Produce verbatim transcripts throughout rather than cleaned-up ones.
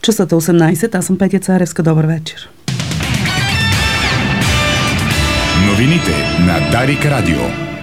Часът е осемнайсет, аз съм Петя Царевска. Добър вечер. Новините на Дарик Радио.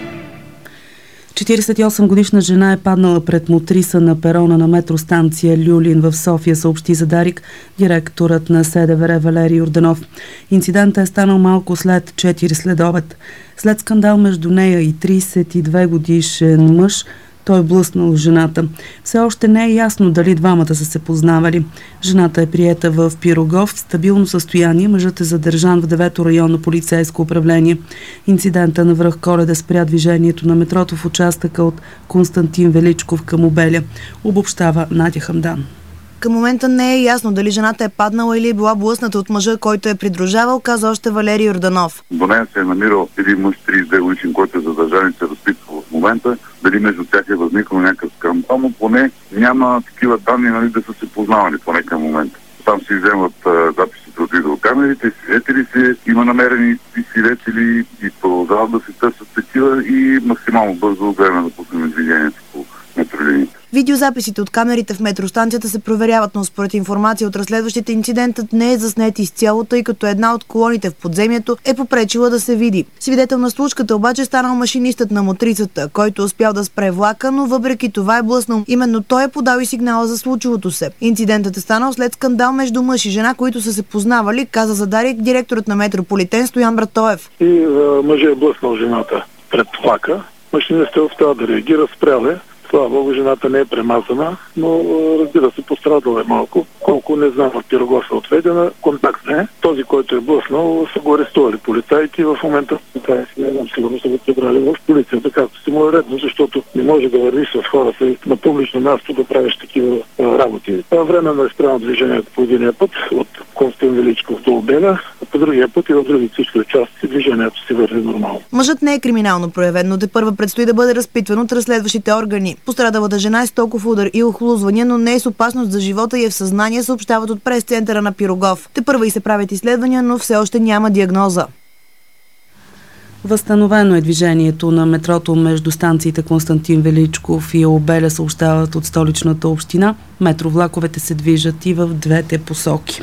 четирийсет и осем годишна жена е паднала пред мотриса на перона на метростанция Люлин в София, съобщи за Дарик директорът на СДВР Валерий Йорданов. Инцидентът е станал малко след четири следобед. След скандал между нея и трийсет и две годишен мъж, той блъснал жената. Все още не е ясно дали двамата са се познавали. Жената е приета в Пирогов в стабилно състояние. Мъжът е задържан в девето районно полицейско управление. Инцидента на връх Коледа спря движението на метрото в участъка от Константин Величков към Обеля. Обобщава Надя Хамдан. Към момента не е ясно дали жената е паднала или е била блъсната от мъжа, който е придружавал, каза още Валерий Йорданов. До нея се е намирал един мъж трийсет и две годишен, който е задържан и се разпитва в момента. Дали между тях е възникнал някакъв скандал, но поне няма такива данни, нали, да са се познавали поне към момента. Там се вземат а, записите от видеокамерите, свидетели се, има намерени и свидетели и продължават да се търсят такива и максимално бързо време да пуснем движението по метролиниите. Видеозаписите от камерите в метростанцията се проверяват, но според информация от разследващите инцидентът не е заснет изцяло, тъй като една от колоните в подземието е попречила да се види. Свидетел на случката обаче станал машинистът на мотрицата, който успял да спре влака, но въпреки това е блъснал. Именно той е подал и сигнала за случилото се. Инцидентът е станал след скандал между мъж и жена, които са се познавали, каза за Дарик директорът на Метрополитен Стоян Братоев. И а, мъжът е блъснал жената пред влака. Машинистът е успял да реагира, спрял е. Слава Богу, жената не е премазана, но разбира се, пострадала е малко. Колко не знам, от Пирогов е отведена, контакт не. Този, който е блъснал, са го арестували полицайки. В момента полицайки, не знам, сигурно са го прибрали в полицията, както си му е редно, защото не може да вървиш с хората на публично място да правиш такива а, работи. Временно е спрямо движението по единия път от Константин Величков до Обеля, а по другия път и в други всички участъци движението си върви нормално. Мъжът не е криминално проявен, но тепърва предстои да бъде разпитван от разследващите органи. Пострадалата жена е с токов удар и охлузвания, но не е с опасност за живота и е в съзнание, съобщават от прес-центъра на Пирогов. Тепърва и се правят изследвания, но все още няма диагноза. Възстановено е движението на метрото между станциите Константин Величков и Обеля, съобщават от столичната община. Метровлаковете се движат и в двете посоки.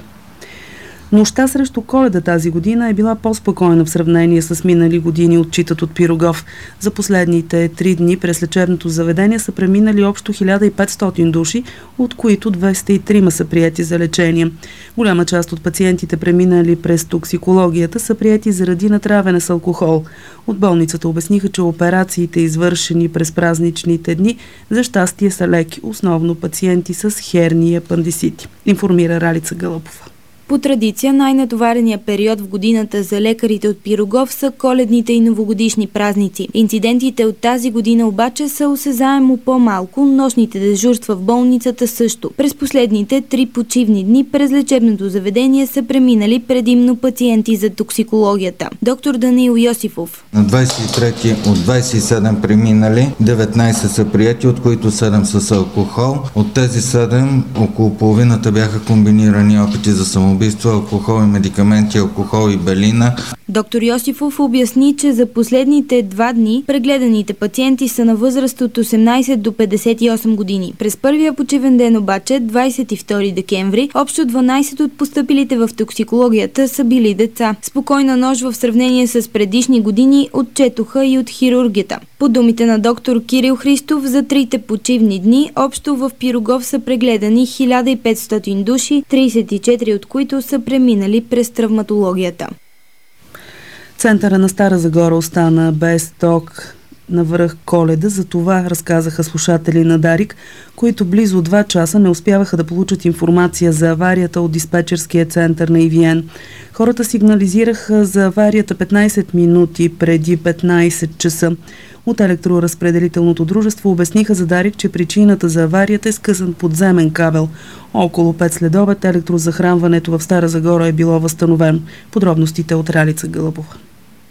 Нощта срещу Коледа тази година е била по-спокойна в сравнение с минали години, отчитат от Пирогов. За последните три дни през лечебното заведение са преминали общо хиляда и петстотин души, от които двеста и три са приети за лечение. Голяма част от пациентите, преминали през токсикологията, са приети заради натравяне с алкохол. От болницата обясниха, че операциите, извършени през празничните дни, за щастие са леки, основно пациенти с херния и апандисити, информира Ралица Гълъбова. По традиция най-натоварения период в годината за лекарите от Пирогов са коледните и новогодишни празници. Инцидентите от тази година обаче са осезаемо по-малко, нощните дежурства в болницата също. През последните три почивни дни през лечебното заведение са преминали предимно пациенти за токсикологията. Доктор Даниил Йосифов. На двадесет и трети от двадесет и седем преминали, деветнайсет са приети, от които седем с алкохол. От тези седем около половината бяха комбинирани опити за самоубийство, алкохол и медикаменти, алкохол и белина. Доктор Йосифов обясни, че за последните два дни прегледаните пациенти са на възраст от осемнайсет до петдесет и осем години. През първия почивен ден обаче, двадесет и втори декември, общо дванайсет от постъпилите в токсикологията са били деца. Спокойна нощ в сравнение с предишни години отчетоха и от хирургията. По думите на доктор Кирил Христов, за трите почивни дни общо в Пирогов са прегледани хиляда и петстотин души, трийсет и четири от които са преминали през травматологията. Центъра на Стара Загора остана без ток на връх Коледа. За това разказаха слушатели на Дарик, които близо два часа не успяваха да получат информация за аварията от диспетчерския център на И Ви Ен. Хората сигнализираха за аварията петнайсет минути преди петнайсет часа. От електроразпределителното дружество обясниха за Дарик, че причината за аварията е скъсан подземен кабел. Около пет следобед електрозахранването в Стара Загора е било възстановено. Подробностите от Ралица Гълъбова.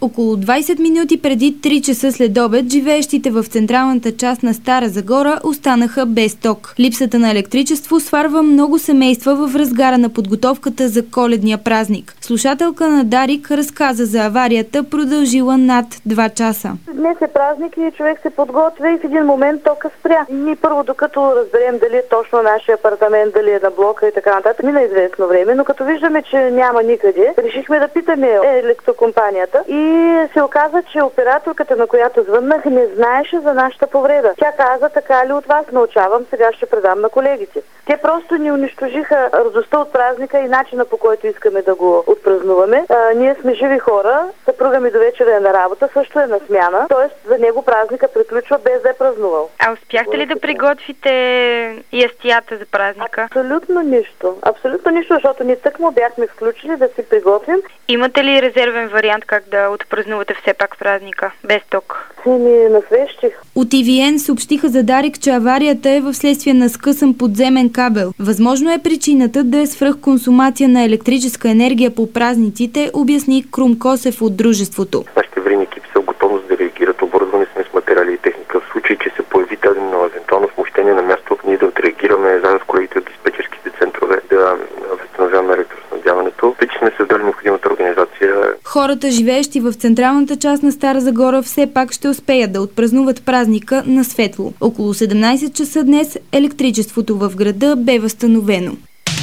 Около двайсет минути преди три часа след обед, живеещите в централната част на Стара Загора останаха без ток. Липсата на електричество сварва много семейства в разгара на подготовката за коледния празник. Слушателка на Дарик разказа за аварията, продължила над два часа. Днес е празник и човек се подготвя и в един момент тока спря. Ние първо, докато разберем дали е точно нашия апартамент, дали е на блока и така нататък, мина известно време, но като виждаме, че няма никъде, решихме да питаме електрокомпанията и се оказа, че операторката, на която звъннах, не знаеше за нашата повреда. Тя каза: така ли от вас научавам, сега ще предам на колегите. Те просто ни унищожиха радостта от празника и начина, по който искаме да го отпразнуваме. А, ние сме живи хора, съпруга ми до вечера е на работа, също е на смяна, т.е. за него празника приключва без да е празнувал. А успяхте ли да приготвите ястията за празника? Абсолютно нищо. Абсолютно нищо, защото ние тъкмо бяхме включили да си приготвим. Имате ли резервен вариант как да отпразнувате все пак празника без ток? Еми, насвещих. От И Ви Ен съобщиха за Дарик, че аварията е в следствие на скъсан подземен кабел. Възможно е причината да е свръхконсумация на електрическа енергия по празниците, обясни Крум Косев от дружеството. Нашите аварийни екипи са в готовност да реагират, оборудвани сме с материали и техника. В случай, че се появи тази евентуално смущение на място, ние да отреагираме заедно с колегите от диспетчерските центрове да възстановяваме електроснабдяването. Вече сме създали необходимата организация. Хората, живеещи в централната част на Стара Загора, все пак ще успеят да отпразнуват празника на светло. Около седемнайсет часа днес електричеството в града бе възстановено.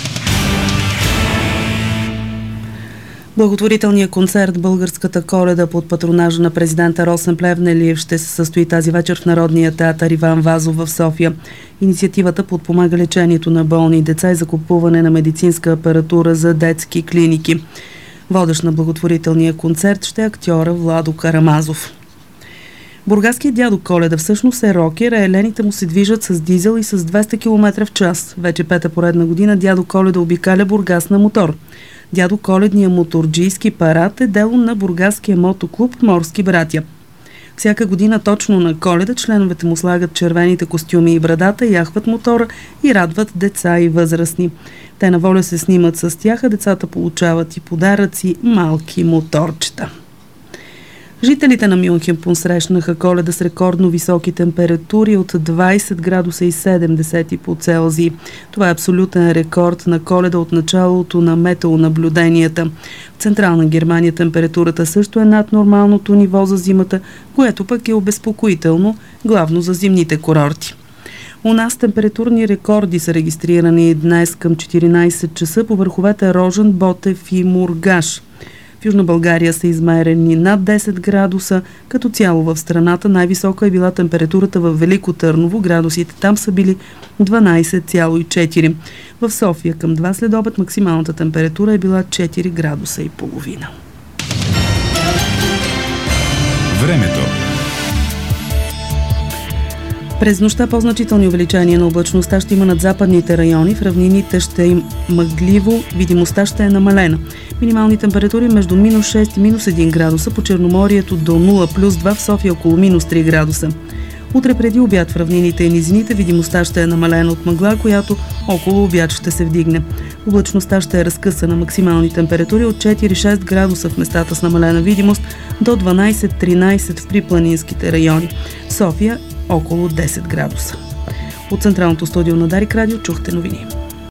Благотворителният концерт «Българската Коледа» под патронажа на президента Росен Плевнелиев ще се състои тази вечер в Народния театър Иван Вазов в София. Инициативата подпомага лечението на болни деца и закупуване на медицинска апаратура за детски клиники. Водещ на благотворителния концерт ще е актьора Владо Карамазов. Бургаският дядо Коледа всъщност е рокер, а елените му се движат с дизел и с двеста километра в час. Вече пета поредна година дядо Коледа обикаля Бургас на мотор. Дядо Коледния моторджийски парад е дело на бургаския мотоклуб «Морски братя». Всяка година точно на Коледа членовете му слагат червените костюми и брадата, яхват мотора и радват деца и възрастни. Те на воля се снимат с тях, а децата получават и подаръци малки моторчета. Жителите на Мюнхен посрещнаха Коледа с рекордно високи температури от двайсет градуса и седем десети по Целзий. Това е абсолютен рекорд на Коледа от началото на метеонаблюденията. В Централна Германия температурата също е над нормалното ниво за зимата, което пък е обезпокоително, главно за зимните курорти. У нас температурни рекорди са регистрирани днес към четиринайсет часа по върховете Рожен, Ботев и Мургаш. В Южна България са измерени над десет градуса. Като цяло в страната най-висока е била температурата в Велико Търново. Градусите там са били дванайсет цяло и четири. В София към два следобед максималната температура е била четири градуса и половина. Времето. През нощта по-значителни увеличения на облачността ще има над западните райони. В равнините ще им мъгливо, видимостта ще е намалена. Минимални температури между минус шест и минус един градуса, по Черноморието до нула плюс два, в София около минус три градуса. Утре преди обяд в равнините и низините видимостта ще е намалена от мъгла, която около обяд ще се вдигне. Облачността ще е разкъсана, максимални температури от четири-шест градуса в местата с намалена видимост до дванайсет-тринайсет в припланинските райони. В София около десет градуса. От Централното студио на Дарик Радио чухте новини.